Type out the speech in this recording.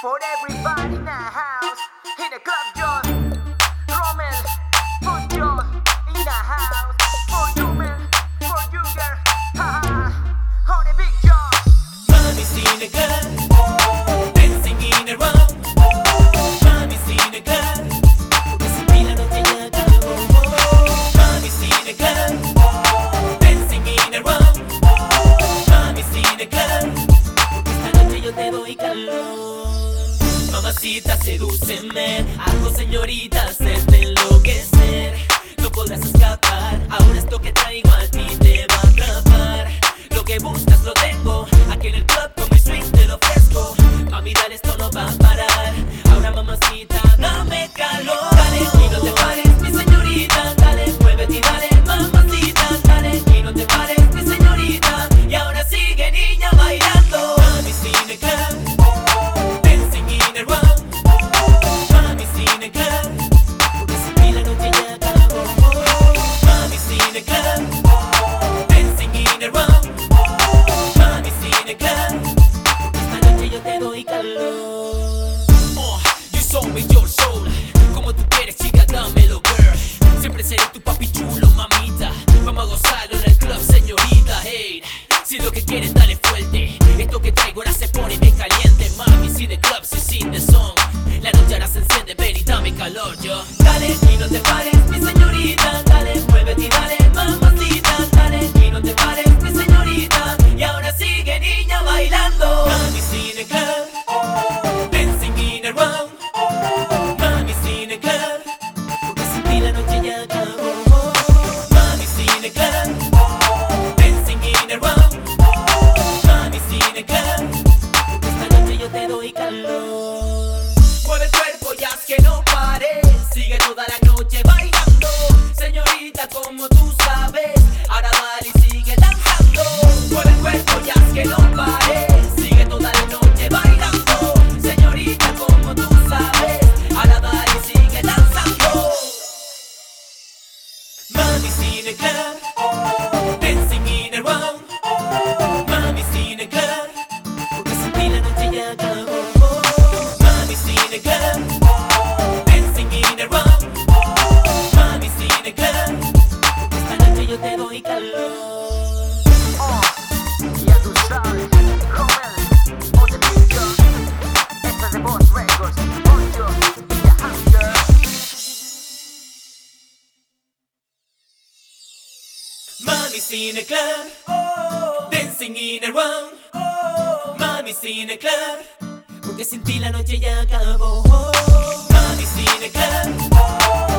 For everybody in the house, in the club, John, Rommel, Poncho, in the house. For you, man, for you, girl, haha, on a big job. Mami seen a girl dancing in a round. Mami seen a girl porque sin ti la noche ya acabó. Mami seen a girl dancing in a round. Mami seen a girl porque esta noche yo te doy calor. Mamacita, sedúceme, algo señorita, hacerte enloquecer. No podrás escapar, ahora esto que traigo a ti te va a atrapar. Lo que buscas lo tengo, aquí en el club con mi swing te lo ofrezco. Mami, dale, esto no va a parar. Ahora mamacita, dame calor. Dale y no te pares, mi señorita. Dale, muévete y dale, mamacita. Dale y no te pares, mi señorita. Y ahora sigue niña bailando. Mami, cine club. Your soul, como tú quieres, chica, dámelo, girl. Siempre seré tu papi chulo, mamita. Vamos a gozarlo en el club, señorita. Hey, si lo que quieres, dale fuerte. Esto que traigo ahora se pone bien caliente. Mami, sin the club, sin the song. La noche ahora se enciende, ven y dame calor, yo. Dale y no te pares, mi señorita. Dale, muévete y dale, mamacita. Dale y no te pares, mi señorita. Y ahora sigue niña bailando. Mami, sin the club, dancing in a round. Mami cine club, porque sin ti la noche ya acabó. Mami cine club, dancing in a round. Mami cine club, porque esta noche yo te doy calor. Mueve el cuerpo y haz que no pare, sigue toda la noche bailando. Señorita, como tú sabes, ahora dale y sigue danzando. Mueve el cuerpo y haz que no pare, sigue toda la noche bailando. Señorita, como tú sabes, ahora dale y sigue danzando. Mami cine club, dancing in a round. Mami cine club, porque sin ti la noche ya acabó. Mami cine club, dancing in a round. Mami cine club, porque esta noche yo te doy calor. Ya tú sabes, Rommel, on the big job. Esto es de Boss Records, Poncho, in the house, girl. Mami cine club, dancing in a round. Mami cine club, porque sin ti la noche ya acabó. Mami cine club.